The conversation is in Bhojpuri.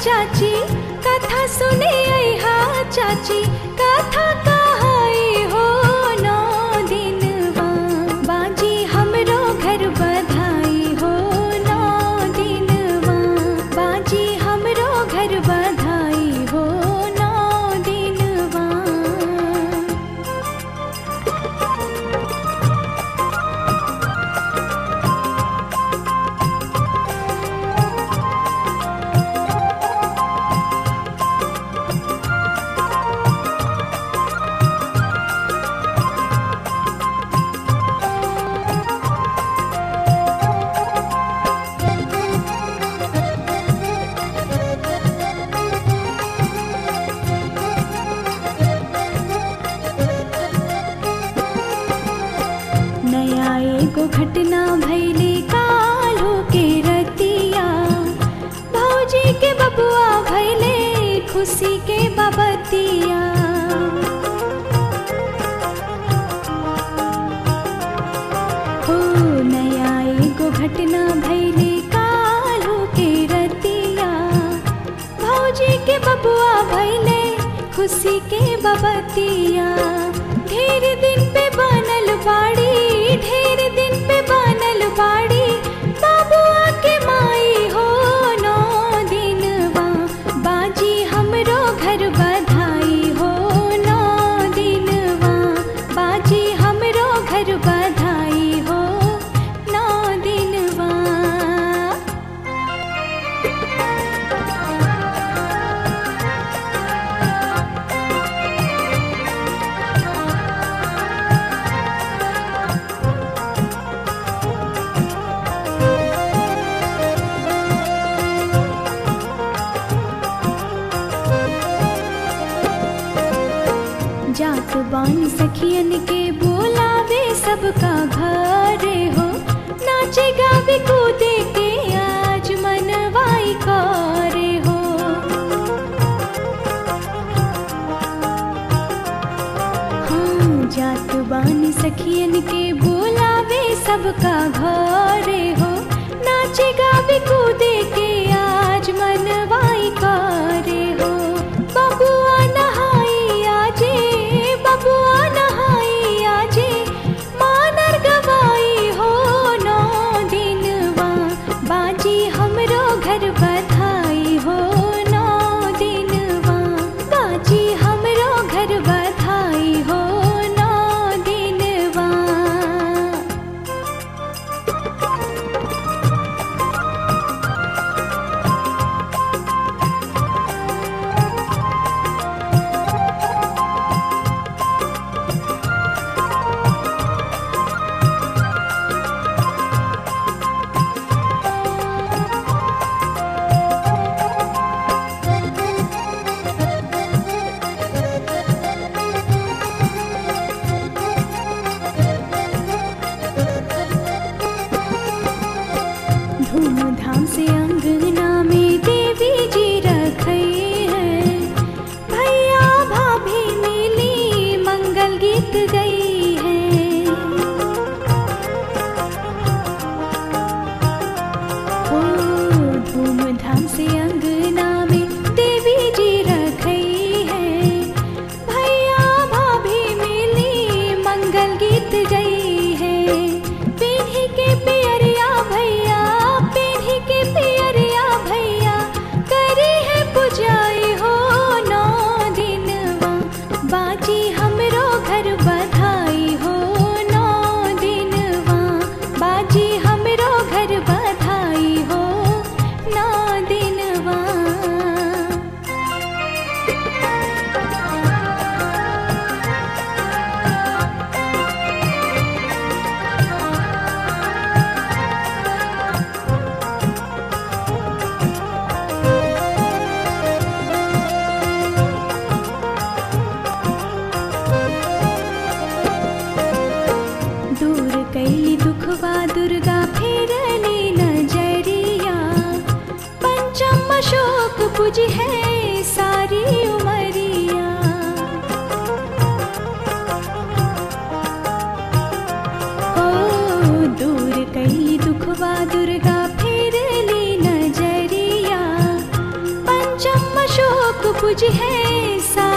चाची कथा सुने हा चाची कथा कहाई हो 9 दिनवा बाजी हमरो घर बधाई हो 9 दिनवा बाजी हमरो घर बधाई हो 9 दिनवा। नया एगो घटना भैले काल्हो के रतिया भौजी के बबुआ भैले खुशी के बबतिया। हो नया एगो घटना भैले काल्हो के रतिया भौजी के बबुआ भैले खुशी के बबतिया। ढेर दिन पे बनल बाड़ी ढेर दिन पे बनल बाड़ी बाबुआ के माई हो 9 दिनवा बाजी हमरो घर बधाई हो 9 दिनवा बाजी हमरो घर बधाई हो 9 दिनवा। जात बानी सखियन के बोलावे सबका घरे हो नाचे गावे कूदे के आज मनवाई करे हो। हाँ जात बानी सखियन के बोलावे सबका घरे हो नाचे गावे कूदे के आज मनवाई करे हो। बबुआ नहाई आजे बबुआ नहाई आजे मानर गवाई हो 9 दिनवा बाजी हमरो घर बधाई हो 9 दिनवा बाजी हमरो घर बधाई हो 9 दिनवा। धूमधाम से अंगना में देवी जी रखई है भैया भाभी मिली मंगल गीत गई है। ओ धूमधाम से अंगना में देवी जी रखई है भैया भाभी मिली मंगल गीत गई है। पीढ़ी के पियरिया भैया पीढ़ी के पियरिया भैया करी है पुजाई हो 9 दिनवा बाजी हमरो घर बधाई हो 9 दिनवा बाजी हमरो घर बधाई हो 9 दिनवा। दूर कैली दुखवा दुर्गा फेरली नजरिया पंचम अशोक पूज है सारी उमरिया। ओ दूर कैली दुखवा दुर्गा फेरली नजरिया पंच लोक पुज है